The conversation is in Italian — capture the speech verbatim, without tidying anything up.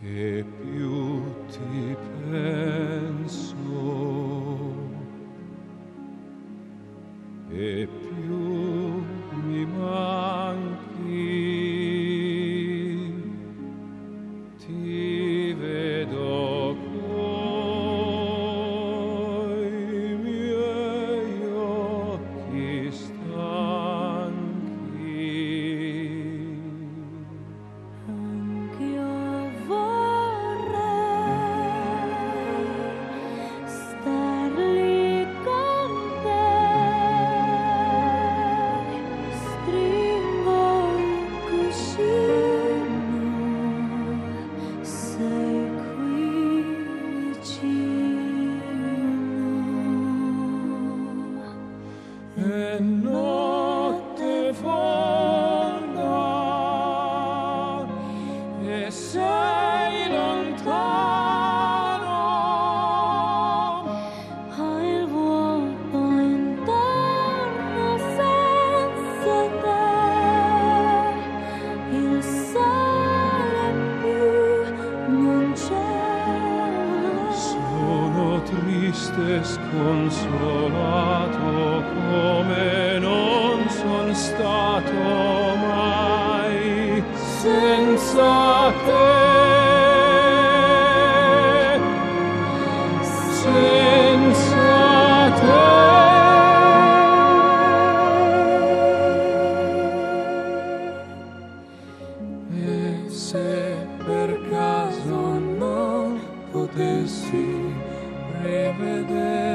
e più ti penso e più mi manchi, ti vedo coi miei occhi stanchi. Anch'io vorrei star lì con te, stringo il cuscino, sei qui vicino. E notte fonda e sei lontano, Hai il vuoto intorno senza te, il sole più non c'è. sono triste e sconsolato come non son stato mai senza te, senza te. E se per caso non potessi rivedere